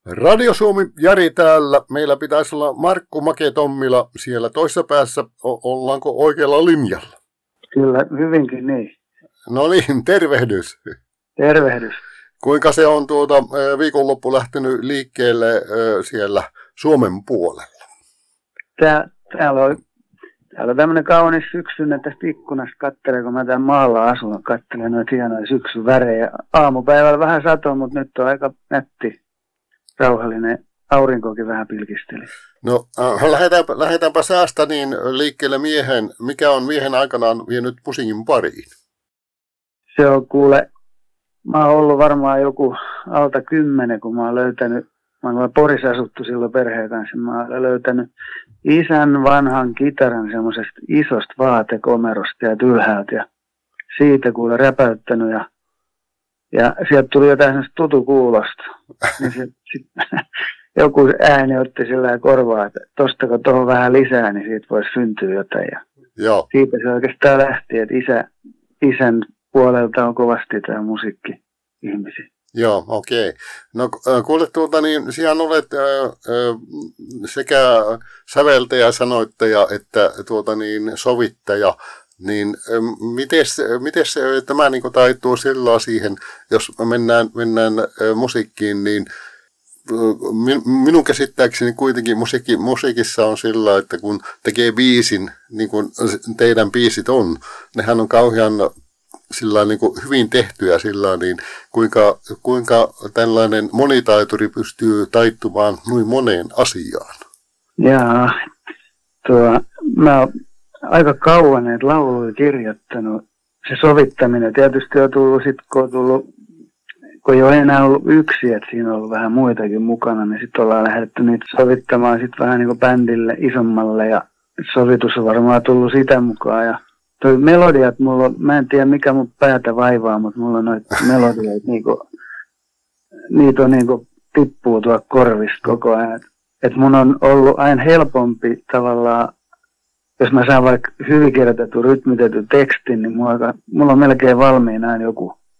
Radio Suomi Jari täällä. Meillä pitäisi olla Markku Make-Tommila siellä toisessa päässä. Ollaanko oikealla linjalla? Kyllä, hyvinkin niin. No niin, tervehdys. Tervehdys. Kuinka se on viikonloppu lähtenyt liikkeelle siellä Suomen puolella? Täällä on tämmöinen kaunis syksynä tästä ikkunasta katselen, kun mä täällä maalla asun. Katselen noita hienoja syksyn värejä. Aamupäivällä vähän satoi, mutta nyt on aika nätti, rauhallinen. Aurinkokin vähän pilkisteli. No lähdetäänpä säästä niin liikkeelle miehen. Mikä on miehen aikanaan vienyt musiikin pariin? Se on kuule, mä oon ollut varmaan joku alta 10, kun mä oon löytänyt, mä oon Porissa asuttu silloin perheen kanssa, mä oon löytänyt isän vanhan kitaran semmoisesta isosta vaatekomerosta ja ylhäältä ja siitä kuule räpäyttänyt ja sieltä tuli jotain semmoista tutukuulosta. Niin joku ääni otti sillä korvaa, että tostako tuohon vähän lisää, niin siitä voisi syntyä jotain. Ja joo. Siitä se oikeastaan lähti, että isän puolelta on kovasti tämä musiikki-ihmisiä. Joo, okei. No kuule niin sinähän olet sekä säveltäjä, sanoittaja että sovittaja. Niin mites tämä niin taittuu sillä siihen, jos mennään musiikkiin, niin minun käsittääkseni kuitenkin musiikissa on sillä, että kun tekee biisin, niin kuin teidän biisit on, nehän on kauhean sillä niin kuin hyvin tehtyä sillä niin kuinka tällainen monitaituri pystyy taittumaan noin moneen asiaan. Jaa, mä oon aika kauan näitä lauluja kirjoittanut. Se sovittaminen tietysti on tullut sitten, kun ei ole enää ollut yksi, että siinä on ollut vähän muitakin mukana, niin sitten ollaan lähdetty niitä sovittamaan sitten vähän niin kuin bändille isommalle ja sovitus on varmaan tullut sitä mukaan. Ja toi melodiat, mä en tiedä mikä mun päätä vaivaa, mutta mulla on noita melodioita, niitä on niinku tippuu tuolla korvista koko ajan. Että mun on ollut aina helpompi tavallaan, jos mä saan vaikka hyvin kirjoitetun, rytmitetyn tekstin, niin mulla on melkein valmiina aina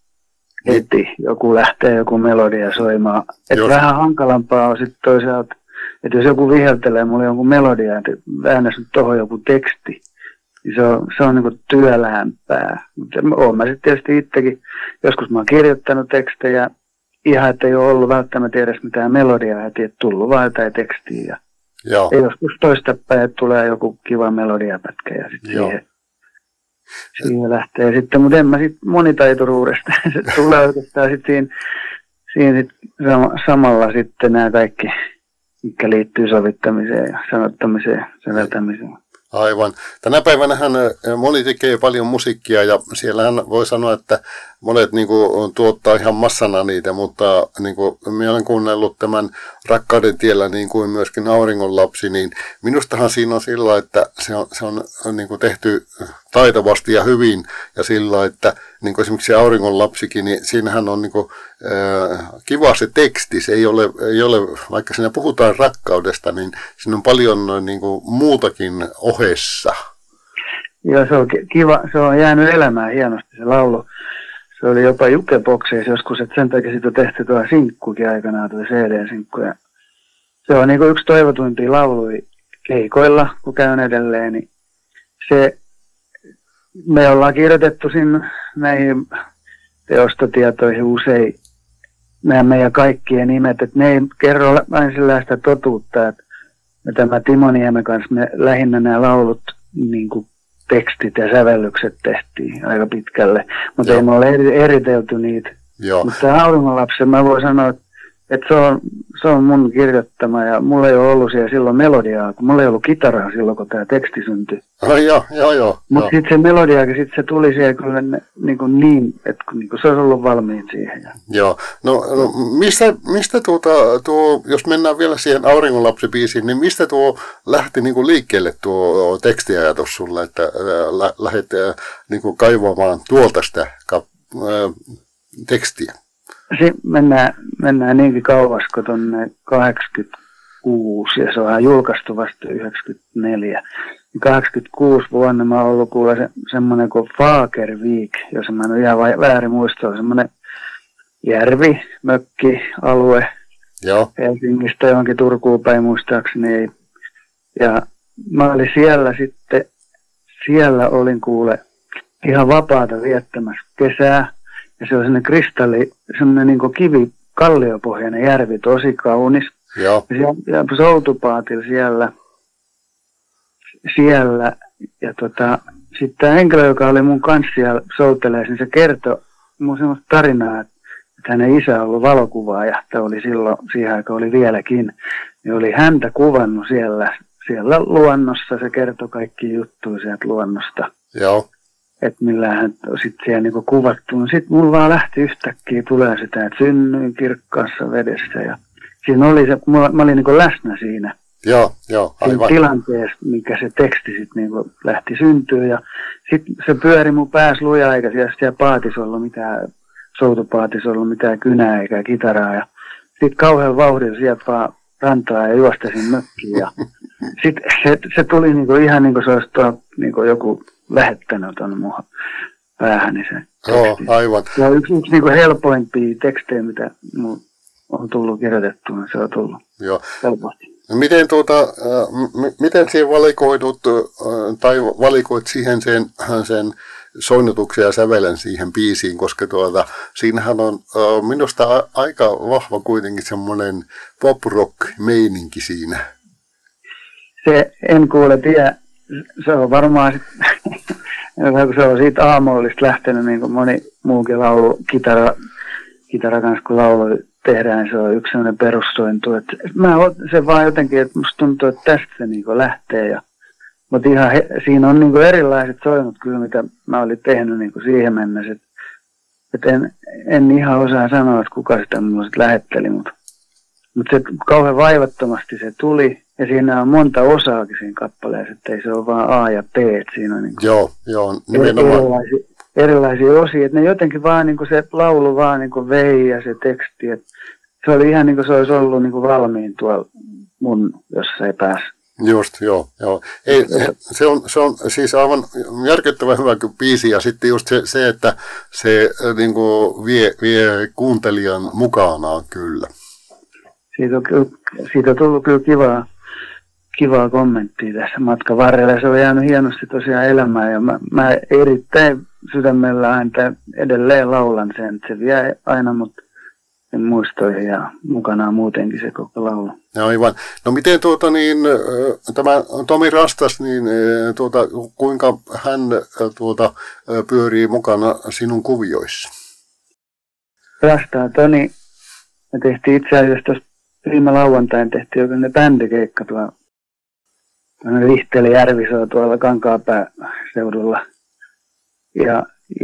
joku lähtee joku melodia soimaan. Että vähän hankalampaa on sitten toisaalta, että jos joku viheltelee mulle jonkun melodia, että väännäs nyt tohon joku teksti, niin se on niinku työläämpää. Mutta oon mä sitten tietysti itsekin, joskus mä oon kirjoittanut tekstejä, ihan että ei ole ollut välttämättä edes mitään melodiaa heti, että tullut vaan jotain tekstiä. Ja joskus toistapäin, että tulee joku kiva melodiapätkä ja sitten siihen lähtee sitten, mutta en mä sitten monitaituruudesta. Se tulee oikeastaan sitten siinä samalla sitten nämä kaikki, mitkä liittyy sovittamiseen ja sanottamiseen ja säveltämiseen. Aivan. Tänä päivänähän moni tekee paljon musiikkia ja siellähän voi sanoa, että monet tuottaa ihan massana niitä, mutta minä olen kuunnellut tämän Rakkauden tiellä niin kuin myöskin Auringon lapsi, niin minustahan siinä on sillä, että se on tehty taitavasti ja hyvin ja sillä, että niin kuin esimerkiksi Auringon lapsikin, niin siinähän on kiva se teksti, se ei ole, vaikka siinä puhutaan rakkaudesta, niin siinä on paljon muutakin ohessa. Joo, se on kiva, se on jäänyt elämään hienosti se laulu. Se oli jopa jukebokseissa joskus, että sen takia siitä on tehty tuo sinkkukin aikanaan, tuo CD-sinkku. Ja se on yksi toivotuimpia lauluja keikoilla, kun käyn edelleen, niin me ollaan kirjoitettu sinne näihin teostotietoihin usein nämä meidän kaikkien nimet, että ne ei kerro vain sellaista totuutta, että me tämä Timo Niemen kanssa me lähinnä nämä laulut tekstit ja sävellykset tehtiin aika pitkälle, mutta ei me ole eritelty niitä. Joo. Mutta Auringon lapsen mä voin sanoa, että se on mun kirjoittama ja mulla ei ole ollut siellä silloin melodiaa, kun mulla ei ollut kitaraa silloin, kun tämä teksti syntyi. Joo. Mutta sitten se melodiakin, se tuli siellä kyllä niin, että se olisi ollut valmiin siihen. Joo, no mistä tuo, jos mennään vielä siihen Auringon lapsi-biisiin, niin mistä tuo lähti liikkeelle tuo tekstiajatus sulle, että lähdet kaivamaan tuolta sitä tekstiä? Mennään niinkin kauas kuin tuonne 86 ja se onhan julkaistu vasta 94. 86 vuonna mä oon ollut kuulla semmoinen kuin Fagervik, jos mä en ole ihan väärin muista, on semmoinen järvi, mökki, alue Joo. Helsingistä johonkin Turkuun päin muistaakseni. Ja mä olin siellä sitten, siellä olin kuule ihan vapaata viettämässä kesää. Ja se on semmoinen niin kuin kalliopohjainen järvi, tosi kaunis. Joo. Ja soutupaatilla siellä. Ja sitten tämä henkilö, joka oli mun kanssa siellä souteleessa, niin se kertoi mun semmoista tarinaa, että hänen isä on ollut valokuvaaja, että oli silloin, siihen aikaan oli vieläkin, niin oli häntä kuvannut siellä luonnossa, se kertoi kaikki juttuja sieltä luonnosta. Joo. Että millä hän sitten siellä niinku kuvattu. No sitten mulla vaan lähti yhtäkkiä tulee sitä, että synnyin kirkkaassa vedessä ja siinä oli se, mä olin niinku läsnä siinä. Joo, aivan. Siinä tilanteessa, mikä se teksti sitten niinku lähti syntyä ja sitten se pyöri mun päässä lujaa, eikä siellä paatissa ollut mitään, soutupaatissa ollut mitään kynää eikä kitaraa ja sitten kauhean vauhdilla sieltä vaan rantaa ja juostasin mökkiin ja sitten se tuli niinku ihan niin kuin se olisi niinku joku lähettänyt tuonne mun päähäni se teksti. Joo, aivan. Ja yksi niinku helpoimpia tekstejä, mitä mun on tullut kirjoitettua, niin se on tullut helposti. Miten, miten siihen valikoidut, tai valikoit siihen sen soinnutuksen ja sävelen siihen biisiin, koska siinähän on minusta aika vahva kuitenkin semmoinen pop-rock-meininki siinä. Se en kuule tiedä, se on varmaan kun se on siitä aamullista lähtenyt, niin kuin moni muukin laulu, kitara kanssa kun laulu tehdään, niin se on yksi sellainen perussointu. Se vaan jotenkin, että musta tuntuu, että tästä se niin lähtee. Mutta siinä on niin erilaiset soinnut kyllä, mitä mä olin tehnyt niin siihen mennessä. En ihan osaa sanoa, että kuka sitä mulle sitten lähetteli, mutta se kauhean vaivattomasti se tuli. Ja siinä on monta osaakin siinä kappaleessa, että ei se ole vaan A ja B, että siinä on niin erilaisia osia, että ne jotenkin vaan niin kuin se laulu vaan niin kuin vei ja se teksti, että se oli ihan niin kuin se olisi ollut niin kuin valmiin tuolla mun jossain päässä. Just, joo. Ei, se on siis aivan järkyttävän hyvä biisi ja sitten just se että se niin kuin vie kuuntelijan mukanaan kyllä. Siitä on tullut kyllä kivaa kommenttia tässä matkan varrella. Se on jäänyt hienosti tosiaan elämään ja mä erittäin sydämellä aina edelleen laulan sen. Että se vie aina mut muistoihin ja mukanaan muutenkin se koko laulu. Aivan. No miten tämä Tomi Rastas, niin kuinka hän pyörii mukana sinun kuvioissa? Rastaa Toni, me tehtiin itse asiassa tuossa viime lauantain tehtiin jokin bändikeikka tuolla Vihtelijärvi, se on tuolla Kankaanpää seudulla. Ja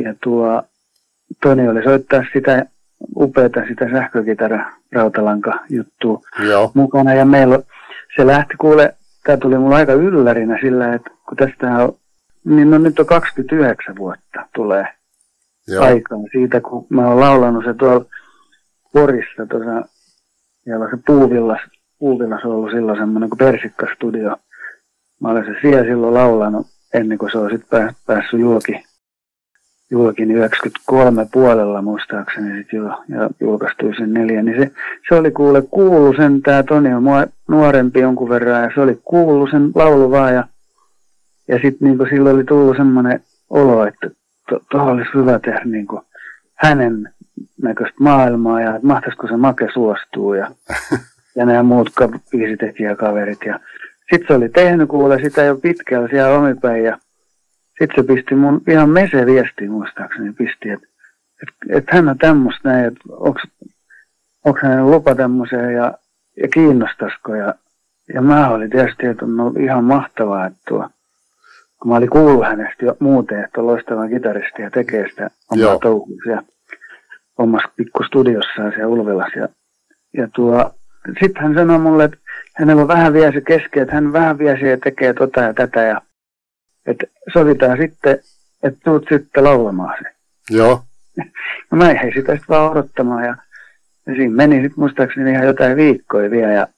Toni oli soittaa sitä upeata sitä sähkökitara rautalanka juttua mukana. Ja meillä se lähti tämä tuli mulle aika yllärinä sillä, että kun tästä on, niin nyt on 29 vuotta tulee aikaa siitä, kun mä oon laulanut se tuolla Porissa siellä on se Puuvillas on ollut silloin semmoinen kuin Persikka-studio. Mä olen se siellä silloin laulanut ennen kuin se on sitten päässyt julki 93 puolella muistaakseni sitten jo, ja julkaistui sen 4. Niin se oli kuullut sen, tää Toni on mua nuorempi jonkun verran, ja se oli kuullut sen laulu vaan, ja sitten niin silloin oli tullut semmoinen olo, että tuohon olisi hyvä tehdä niin hänen näköistä maailmaa, ja että mahtaisiko se Make suostuu, ja nämä muut biisitekijäkaverit, ja sitten se oli tehnyt sitä jo pitkällä siellä omipäin, ja sitten se pisti mun ihan mese-viestiin muistaakseni, että hän on tämmöistä näin, että onko hänen lupa tämmöiseen ja kiinnostaisiko. Ja mä olin tietysti, että on ollut ihan mahtavaa, että kun mä olin kuullut hänestä jo muuten, että on loistava kitaristi ja tekee sitä omaa touhua siellä omassa pikkustudiossaan siellä Ulvilassa. Ja sitten hän sanoi mulle, että hänellä on vähän vielä se kesken, että hän vähän vielä ja tekee ja tätä ja että sovitaan sitten, että tuut sitten laulamaan sen. Joo. No mä jäin sitä sitten vaan odottamaan ja siinä meni sitten muistaakseni ihan jotain viikkoja vielä ja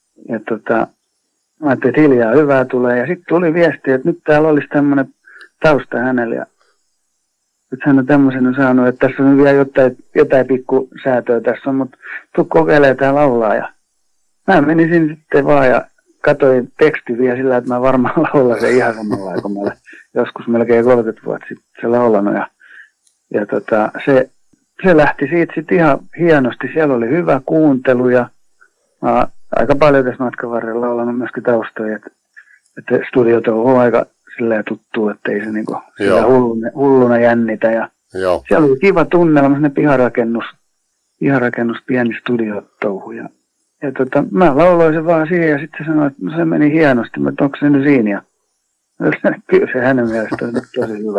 mä ajattelin, että hiljaa hyvää tulee ja sitten tuli viesti, että nyt täällä olisi tämmöinen tausta hänellä ja nyt hän on tämmöisen saanut, että tässä on vielä jotain pikkusäätöä tässä on, mutta tuu kokeilemaan tää laulaa. Ja mä menisin sitten vaan ja katsoin teksti vielä sillä, että mä varmaan laulan sen ihan samalla aikaa. Mä olen joskus melkein 30 vuotta sitten se laulanut. Ja se lähti siitä sitten ihan hienosti. Siellä oli hyvä kuuntelu ja mä aika paljon tässä matkan varrella laulanut myöskin taustoja. Että studiotouhu on aika silleen tuttuu, että ei se niinku hulluna jännitä. Ja siellä oli kiva tunnelma, semmoinen piharakennus, pieni studiotouhu. Ja mä lauloin sen vaan siihen ja sitten se sanoi, että no se meni hienosti, mutta onko se nyt siinä? Ja kyllä se hänen mielestään on tosi hyvä.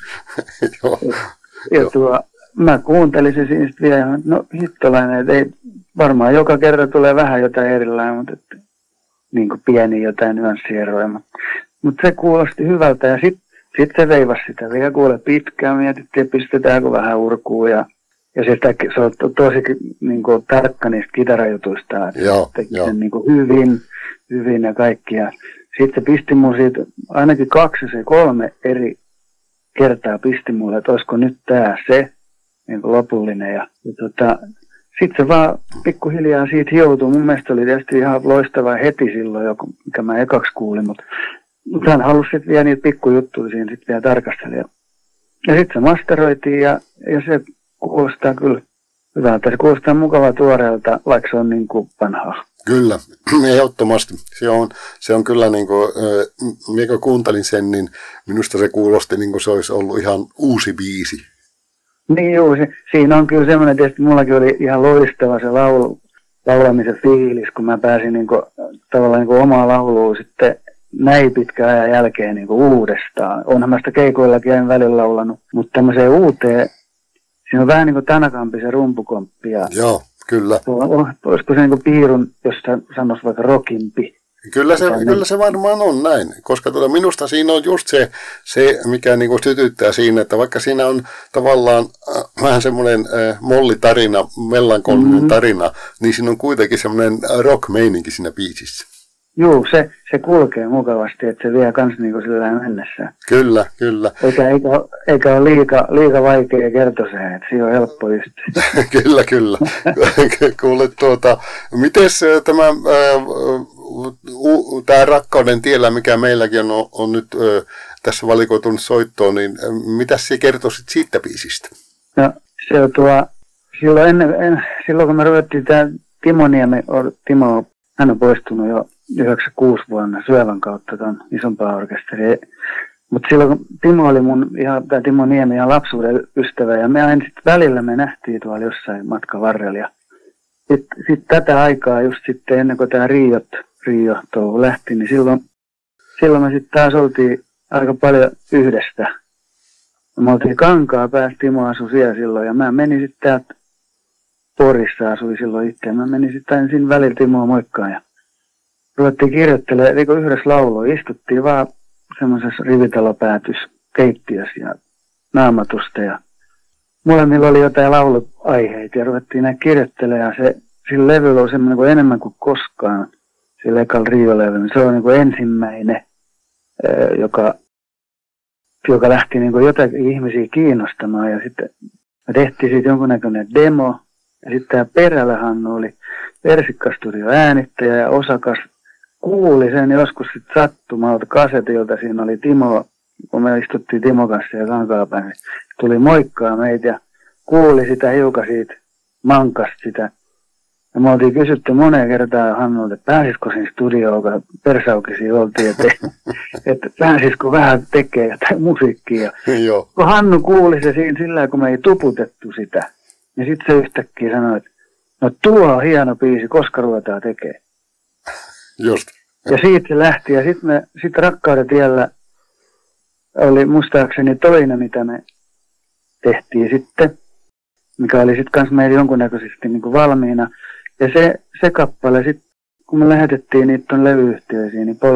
Mä kuuntelin se siinä sitten vielä, no hittolainen, että ei varmaan joka kerta tulee vähän jotain erilainen, mutta niin kuin pieni jotain nyanssieroja. Mutta se kuulosti hyvältä ja sitten se veivasi sitä vielä kuule pitkään, mietittiin, että pistetäänkö vähän urkuun ja se on tosi niin kuin, tarkka niistä kitarajutuista, että teki sen niin kuin, hyvin ja kaikkia. Sitten se pisti mun siitä ainakin 2 tai 3 eri kertaa pisti mulle, että olisiko nyt tää se niin kuin lopullinen. Ja sitten se vaan pikkuhiljaa siitä hioutui. Mun mielestä oli tietysti ihan loistava heti silloin, mikä mä ekaksi kuulin, mutta hän halusi sitten vielä niitä pikkujuttuja siinä sitten vielä tarkastella. Ja sitten se masteroitiin ja se kuulostaa kyllä hyvältä. Se kuulostaa mukavaa tuoreelta, vaikka se on niin kuin vanhaa. Kyllä, ehdottomasti. Se on kyllä, niin kuin, minä kuuntelin sen, niin minusta se kuulosti niin kuin se olisi ollut ihan uusi biisi. Niin juu, siinä on kyllä semmoinen, tietysti mullakin oli ihan loistava se laulamisen fiilis, kun mä pääsin niin kuin, tavallaan niin kuin omaa laulua sitten näin pitkän ajan jälkeen niin kuin uudestaan. Onhan mä sitä keikoillakin aina välillä laulanut, mutta tämmöiseen uuteen, siinä on vähän niin kuin Tanakampi se rumpukomppi. Joo, kyllä. Olisiko se niin kuin piirun, jos sanoisi vaikka rockimpi? Kyllä se varmaan on näin, koska minusta siinä on just se mikä niin kuin sytyttää siinä, että vaikka siinä on tavallaan vähän semmoinen mollitarina, melankolinen tarina, niin siinä on kuitenkin semmoinen rock-meininki siinä biisissä. Joo, se kulkee mukavasti, että se vie kans niinku sillä mennessä. Kyllä. Eikä ole liika vaikea kertoa se, että siinä on helppo just. Kyllä. Kuule, mites tämä Rakkauden tiellä, mikä meilläkin on nyt tässä valikoitunut soittoon, niin mitä sinä kertoisit siitä biisistä? No, se on silloin kun me ruvettiin tämä Timo, hän on poistunut jo 96 vuonna Syövän kautta tuon isompaa orkesteriin. Mutta silloin kun Timo Niemi ihan lapsuuden ystävä ja me aina sitten välillä me nähtiin tuolla jossain matkan varrella. Ja sitten tätä aikaa just sitten ennen kuin tämä Rio-touhu lähti, niin silloin me sitten taas oltiin aika paljon yhdestä. Me oltiin Kankaanpäässä, Timo asui siellä silloin ja mä menin sitten täältä Porissa asui silloin itse. Mä menin sitten aina siinä välillä Timoa moikkaan ja ruvettiin kirjoittelemaan, eli yhdessä laulua, istuttiin vaan semmoisessa rivitalopäätyskeittiössä ja naamatusta ja molemmilla oli jotain lauluaiheita ja ruvettiin näin kirjoittelemaan ja sillä levyllä on semmoinen kuin enemmän kuin koskaan, sillä ekalla Rio-levyllä. Se on niin kuin ensimmäinen, joka lähti niin kuin jotakin ihmisiä kiinnostamaan ja sitten me tehtiin siitä jonkunnäköinen demo ja sitten tämä Perälä Hannu oli Persikka-studio äänittäjä ja osakas kuuli sen joskus sitten sattumalta kasetilta. Siinä oli Timo, kun me istuttiin Timo kanssa ja Kankaanpäässä, niin tuli moikkaa meitä ja kuuli sitä hiukan siitä, mankasta sitä. Ja me oltiin kysytty moneen kertaan Hannulta, että pääsisikö siinä studioon, kun persaukisia oltiin, että pääsisikö vähän tekee jotain musiikkia. Joo. Kun Hannu kuuli se siinä sillä kun me ei tuputettu sitä, niin sitten se yhtäkkiä sanoi, että no tuo on hieno biisi, koska ruvetaan tekemään. Just. Ja siitä se lähti ja sitten Rakkauden tiellä oli muistaakseni toinen, mitä me tehtiin sitten, mikä oli sitten kanssa meillä jonkunnäköisesti niin kuin valmiina. Ja se kappale sitten, kun me lähetettiin niitä tuon levyyhtiöisiin, niin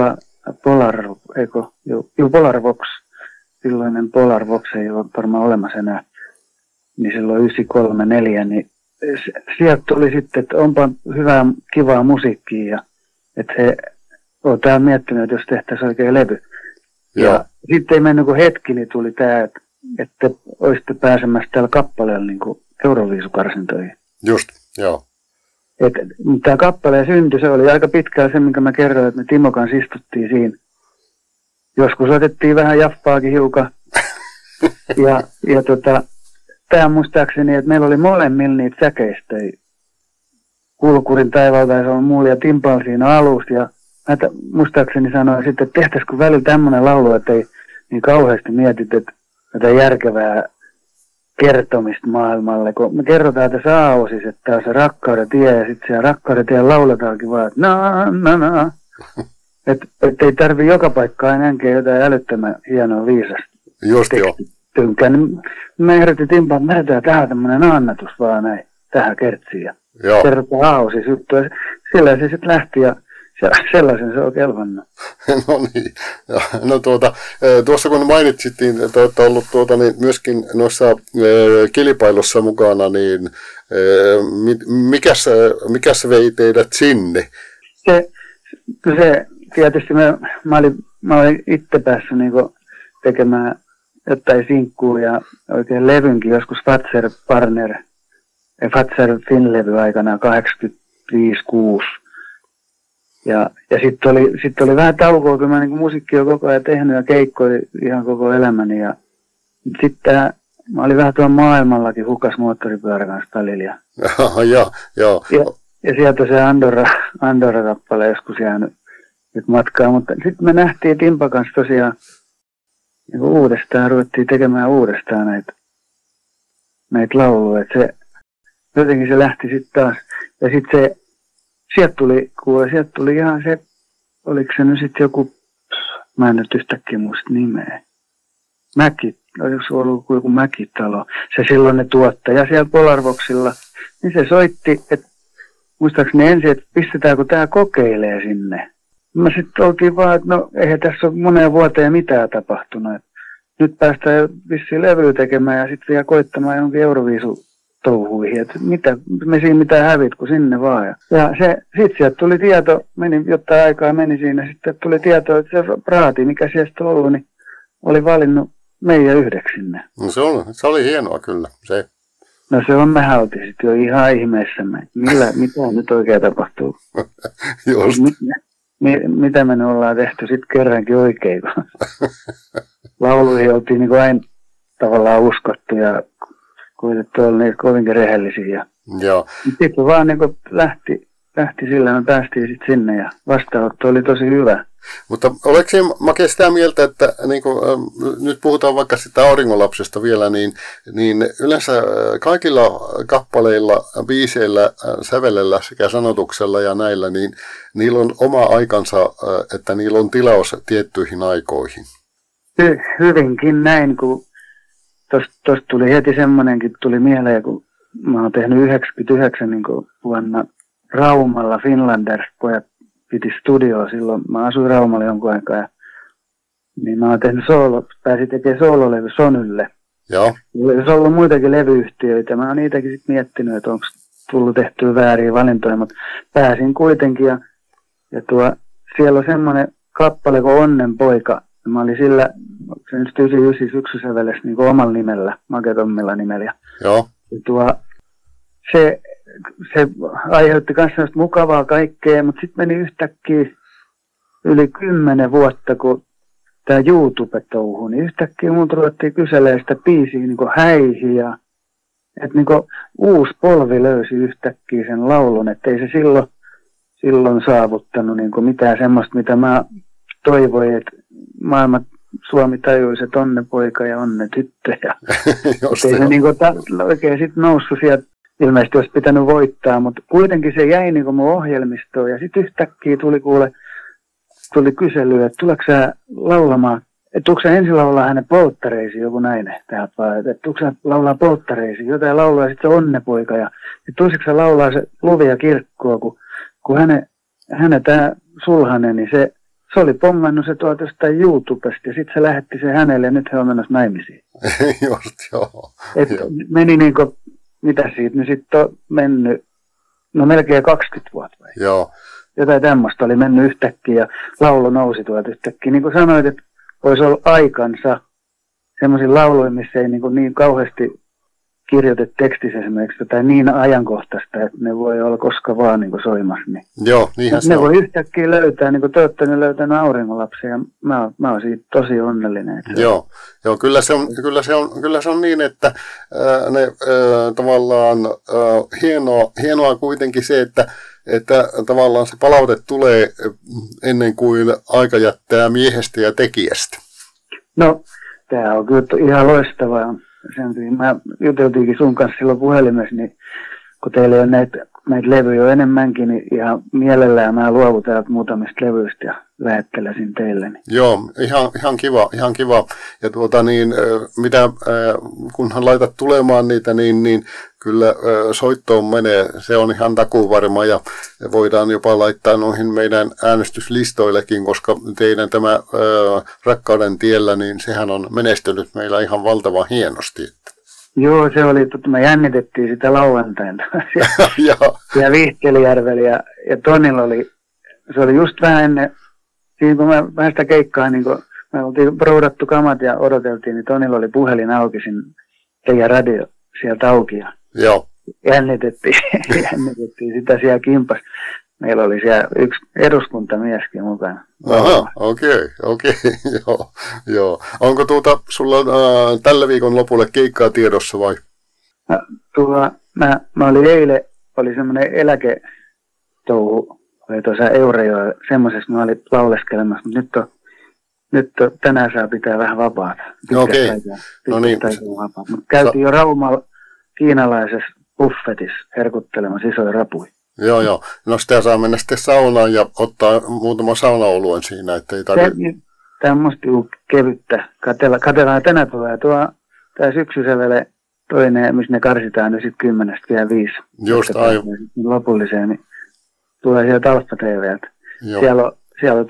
Polarvox, silloinen Polarvox ei ole varmaan olemassa enää, niin silloin 934, niin sieltä tuli sitten, että onpa hyvää, kivaa musiikkia ja että he on täällä miettinyt, että jos tehtäisiin oikein levy. Joo. Ja sitten ei mennyt kuin hetki, niin tuli tämä, että että olisitte pääsemässä tällä kappaleella niin kuin Euroviisukarsintoihin. Just, joo. Tämä kappaleen synty, se oli aika pitkään se, minkä mä kerroin, että me Timo kanssa istuttiin siinä. Joskus otettiin vähän jaffaakin hiukan. ja tämä muistaakseni, että meillä oli molemmilla niitä säkeistöjä. Kulkurin taivalta ja se on mulla ja Timpal siinä alussa. Ja muistaakseni sanoin sitten, että tehtäisikö välillä tämmöinen laulu, että ei niin kauheasti mietit, että jotain järkevää kertomista maailmalle. Kun me kerrotaan tässä A-osissa, että tämä on se rakkauden tie ja sitten siellä rakkauden tie lauletaankin vaan, että na. Että ei tarvi joka paikkaan enää jotain älyttömän hienoa viisasta. Just joo. Tynkään. Niin me ehdotin Timpaan, että me lähdetään tähän tämmöinen annatus vaan näin, tähän kertsiin. Ja kerrotaan A-osissa juttuja. Sillä se sitten lähti ja sellaisen se on kelvannut. No niin. No tuossa kun mainitsittiin, että olette ollut niin myöskin noissa kilpailussa mukana, niin mikäs vei teidät sinne? Se tietysti mä olin itse päässyt niinku tekemään jotain sinkkuu ja oikein levynkin joskus Fatser Finn-levy aikana 85-6. Ja sitten oli vähän taukoa, kun mä niinku musiikkia koko ajan tehnyt ja keikkoja ihan koko elämäni. Ja sitten mä olin vähän tuolla maailmallakin hukas moottoripyörän kanssa välillä. Joo. Ja sieltä se Andorra-kappale joskus jäänyt matkaa. Mutta sitten me nähtiin Timpan kanssa tosiaan niin uudestaan, ruvettiin tekemään uudestaan näitä lauluja. Jotenkin se lähti sitten taas. Ja sitten sieltä tuli ihan se, oliko se nyt sitten joku, mä en nyt yhtäkkiä muista nimeä. Oliko se ollut joku Mäkitalo, se silloinen tuottaja siellä Polarvoxilla, niin se soitti, että muistaakseni ensin, että pistetäänkö tämä kokeilee sinne. Mä sitten oltiin vaan, että no eihän tässä ole moneen vuoteen mitään tapahtunut. Että nyt päästään vissiin levyä tekemään ja sitten vielä koittamaan jonkin Euroviisu-touhuihin. Että me siinä mitään hävit, kun sinne vaan. Ja sitten sieltä tuli tieto, jotain aikaa meni siinä, sitten tuli tieto, että se praati, mikä sieltä on ollut, niin oli valinnut meidän yhdeksi sinne. No se oli hienoa kyllä. No se on, mehän oltiin sitten jo ihan ihmeessämme. Mitä nyt oikein tapahtuu? Just. Mitä me ollaan tehty sitten kerrankin oikein? Lauluihin oltiin niin kuin aina tavallaan uskottu ja kuitenkin olla niitä kovinkin rehellisiä. Sitten vaan niin kuin lähti sillä, me päästiin sitten sinne ja vastaanotto oli tosi hyvä. Mutta oliko se Make sitä mieltä, että niin kuin, nyt puhutaan vaikka sitä Auringonlapsesta vielä, niin yleensä kaikilla kappaleilla, biiseillä, sävelellä sekä sanotuksella ja näillä, niin niillä on oma aikansa, että niillä on tilaus tiettyihin aikoihin. Hyvinkin näin, kun tuosta tuli heti semmoinenkin tuli mieleen, kun mä oon tehnyt 99 niin vuonna Raumalla Finlanders-pojat piti studioa silloin. Mä asuin Raumalla jonkun aikaa. Niin mä oon tehnyt pääsin tekemään soololevy Sonylle. Joo. Olisi ollut muitakin levyyhtiöitä. Mä oon niitäkin sitten miettinyt, että onko tullut tehtyä vääriä valintoja, mutta pääsin kuitenkin. Ja siellä on semmoinen kappale kuin Onnenpoika. Mä olin sillä, se nyt 99 syksysävelessä niin omalla nimellä, Maketommilla nimellä. Joo. Ja se aiheutti myös sellaista mukavaa kaikkea, mutta sitten meni yhtäkkiä yli 10 vuotta, kun tämä YouTube-touhu, niin yhtäkkiä multa ruvettiin kyselemään sitä biisiä niin kuin häihin ja että niin kuin uusi polvi löysi yhtäkkiä sen laulun, että ei se silloin saavuttanut niin kuin mitään semmoista, mitä mä toivoin, että Suomi tajuisi, että Onnepoika ja Onnetyttö. Ja ei se niin kuin oikein sitten noussut sieltä. Ilmeisesti olisi pitänyt voittaa, mutta kuitenkin se jäi niin kuin mun ohjelmistoon. Ja sitten yhtäkkiä tuli kysely, että tuleeko sä laulamaan, että tuleeko sä ensin laulaa hänen polttareisiin, joku näin, että tuleeko sä laulaa polttareisiin, jotain laulaa ja sitten se Onnepoika. Ja toiseksi sä laulaa se Luvia kirkkoa, kun hänen tämä sulhanen, niin se oli pongannut se tuolta jostain YouTubesta ja sitten se lähetti se hänelle ja nyt he on menossa naimisiin. Just, joo. Meni niin kuin, mitä siitä nyt sitten on mennyt, no melkein 20 vuotta vai? Joo. Jotain tämmöistä oli mennyt yhtäkkiä ja laulu nousi tuolta yhtäkkiä. Niin kuin sanoit, että olisi ollut aikansa. semmoisia lauluja, missä ei niin kauheasti kirjoita tekstissä esimerkiksi tai niin ajankohtaista, että ne voi olla koska vaan niin soimassa. Niin. Joo, niinhän se ne on. voi yhtäkkiä löytää, niin kuin te olette ne löytänyt Auringonlapsen, ja mä oon siitä tosi onnellinen. Joo, kyllä se on niin, että tavallaan hienoa kuitenkin se, että tavallaan se palaute tulee ennen kuin aika jättää miehestä ja tekijästä. No, tämä on kyllä ihan loistavaa. Mä juteltiinkin sun kanssa silloin puhelimessa, niin kun teillä on näitä levyjä on enemmänkin, niin ihan mielellään mä luovutan muutamista levyistä ja lähettelisin teille. Niin. Joo, ihan kiva. Ja kunhan laitat tulemaan niitä, niin kyllä soittoon menee. Se on ihan takuvarma ja voidaan jopa laittaa noihin meidän äänestyslistoillekin, koska teidän tämä Rakkauden tiellä, niin sehän on menestynyt meillä ihan valtavan hienosti. Joo, se oli, me jännitettiin sitä lauantaina ja Vihtelijärvellä ja Tonilla se oli just vähän ennen, siinä kun mä vähän sitä keikkaa, niin kun me oltiin proudattu kamat ja odoteltiin, niin Tonilla oli puhelin auki teidän radio sieltä auki ja jännitettiin sitä siellä kimpas. Meillä oli siellä yksi eduskuntamieskin mukana. Aha, okei, joo. Onko sulla tällä viikon lopulle keikkaa tiedossa vai? Mä olin eilen, oli semmoinen eläketouhu, oli tuossa Eurajoella, semmoisessa mä olin lauleskelemassa, mutta nyt tänään saa pitää vähän vapaata. Okei, no niin. Mutta käytiin jo Raumalla kiinalaisessa buffetissa herkuttelemassa isoja rapuja. Joo. No sitä saa mennä sitten saunaan ja ottaa muutama saunaoluen siinä, ettei tarvitse. Tämä on musta kevyttä. Katellaan tänä tulee tämä syksysevele toinen, missä ne karsitaan nyt sitten 10 vielä 5. Just aivan. Lopulliseen, niin tulee sieltä Alfa TV:ltä. Siellä on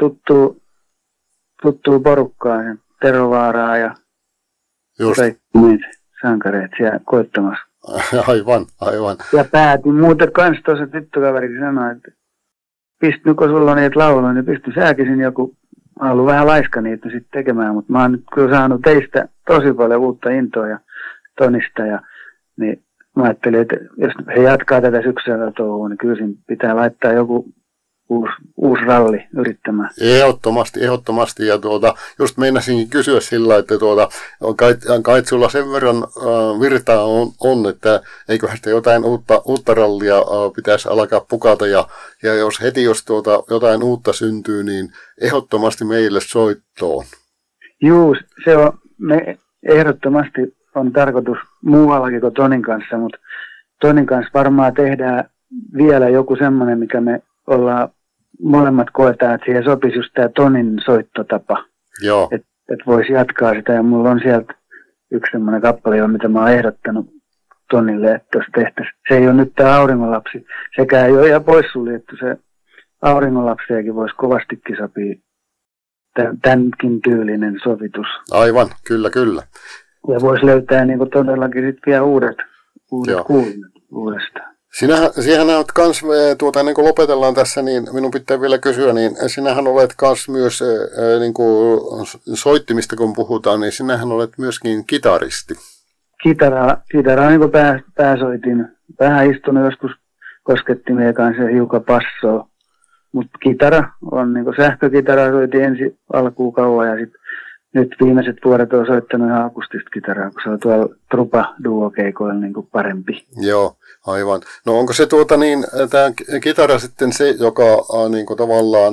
tuttuu porukkaa, Tero Vaaraa ja kaikki sankareet siellä koittamassa. Aivan. Ja päätin muuten kans tuossa tyttökaverikin sanoa, että kun sulla on niitä lauluja, niin pysty säkin joku. Mä oon ollut vähän laiska niitä sitten tekemään, mutta mä oon nyt kyllä saanut teistä tosi paljon uutta intoa ja Tonista. Niin mä ajattelin, että jos he jatkaa tätä syksyllä touhua, niin kyllä siinä pitää laittaa joku uusi ralli yrittämään. Ehdottomasti. Ja just meinasinkin kysyä sillä, että kai sulla sen verran virtaa on, että eiköhän sitä jotain uutta rallia pitäisi alkaa pukata. Ja jos jotain uutta syntyy, niin ehdottomasti meille soittoon. Juu, se on, ehdottomasti on tarkoitus muuallakin kuin Tonin kanssa, mutta Tonin kanssa varmaan tehdään vielä joku semmoinen, mikä me ollaan molemmat koetaan, että siihen sopisi just tämä Tonin soittotapa. Joo. Että voisi jatkaa sitä. Ja mulla on sieltä yksi semmoinen kappale, mitä mä oon ehdottanut Tonille, että jos tehtäisiin. Se ei ole nyt tämä Auringonlapsi. Sekä ei ole ihan poissuljettu. Se Auringonlapsiakin voisi kovastikin sopia tämänkin tyylinen sovitus. Aivan, kyllä. Ja voisi löytää niin kuin todellakin sitten vielä uudet kuulimet uudestaan. Sinähän olet kans, niin kun lopetellaan tässä, niin minun pitää vielä kysyä, niin sinähän olet kans myös, niin kuin soittimista kun puhutaan, niin sinähän olet myöskin kitaristi. Kitara on niin kuin pääsoitin. Vähän istunut joskus koskettimien kanssa ja hiukan passoa. Mutta kitara on niin kuin sähkökitara, soitin ensin alkuun kauan ja sitten nyt viimeiset vuodet on soittanut ihan akustista kitaraa, kun se on tuolla trupa-duokeikoilla niin kuin parempi. Joo, aivan. No onko se tämä kitara sitten se, joka niin kuin tavallaan,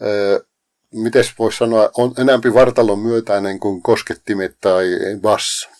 miten voisi sanoa, on enemmän vartalon myötäinen kuin koskettimet tai basso?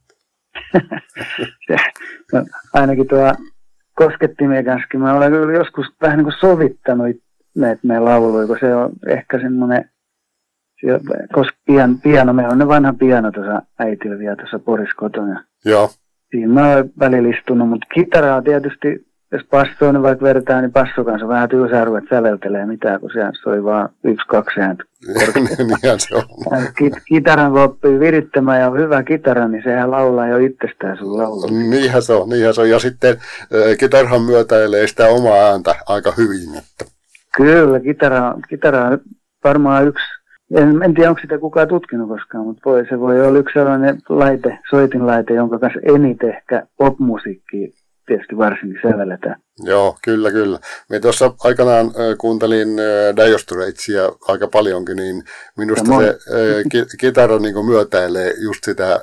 No, ainakin tuo koskettimien kanssa, mä olen kyllä joskus vähän niin kuin sovittanut näitä meidän lauluja, kun se on ehkä semmoinen, koska piano, meillä on ne vanha piano tuossa äitillä vielä tuossa Porissa kotona. Joo. Siinä mä oon välillä istunut, mutta kitaraa tietysti, jos passoon niin vaikka vertaa, niin passo kanssa on vähän tylsää ruveta säveltelee mitään, kun se soi vaan 1-2 ääntä. Niinhän se on. Kitaran kun oppii virittämään ja on hyvä kitara, niin sehän laulaa jo itsestään sun laulua. Niinhän se on. Ja sitten kitarhan myötäilee sitä omaa ääntä aika hyvin. Että. Kyllä, kitara on varmaan En tiedä, onko sitä kukaan tutkinut koskaan, mutta se voi olla yksi sellainen soitinlaite, jonka kanssa eniten ehkä popmusiikkia tietysti varsinkin sävelletään. Joo, kyllä. Me tuossa aikanaan kuuntelin Dire Straitsia aika paljonkin, niin minusta se kitara niin myötäilee just sitä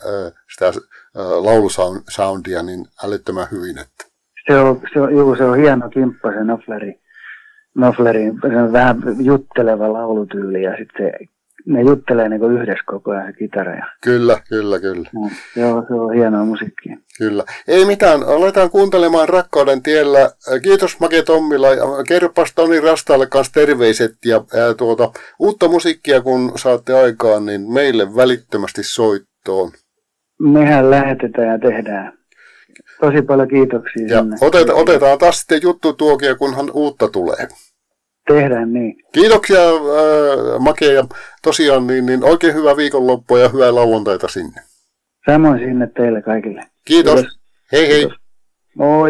laulusoundia niin älyttömän hyvin. Että. Se on hieno kimppa, se Knopflerin se on vähän jutteleva laulutyyli ja sitten ne juttelee niin yhdessä koko ajan se kitara. Kyllä. Joo, se on hienoa musiikkia. Kyllä. Ei mitään, aletaan kuuntelemaan Rakkauden tiellä. Kiitos Make Tommila. Kerropas Toni Rastaalle kanssa terveiset ja uutta musiikkia kun saatte aikaan, niin meille välittömästi soittoon. Mehän lähetetään ja tehdään. Tosi paljon kiitoksia ja sinne. Otetaan taas sitten juttutuokia, kunhan uutta tulee. Tehdään niin. Kiitoksia Make ja tosiaan niin oikein hyvää viikonloppua ja hyvää lauantaita sinne. Samoin sinne teille kaikille. Kiitos. Hei hei. Kiitos. Moi.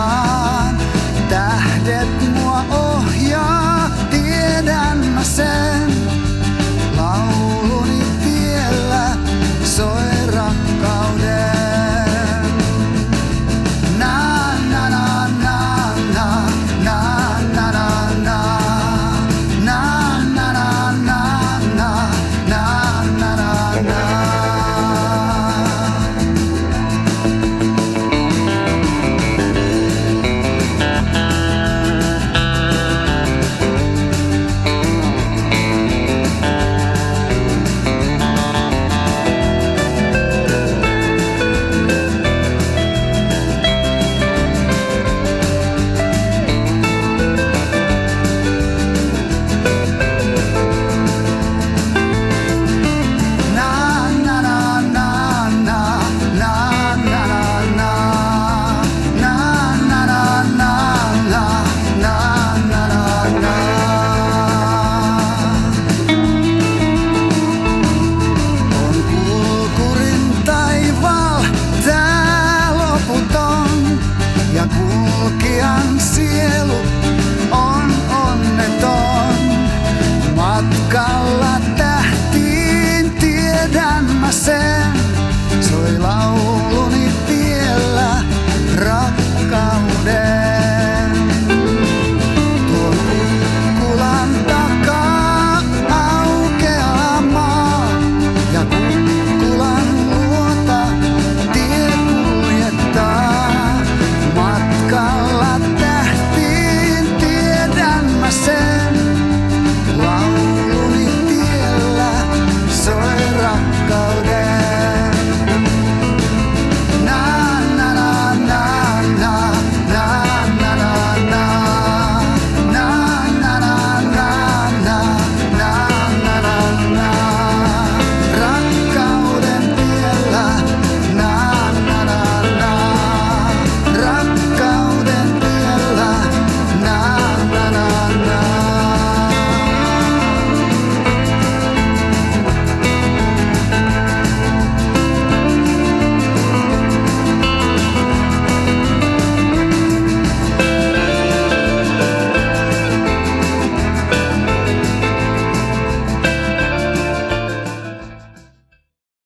Tähdet mua ohjaa, tiedän mä sen.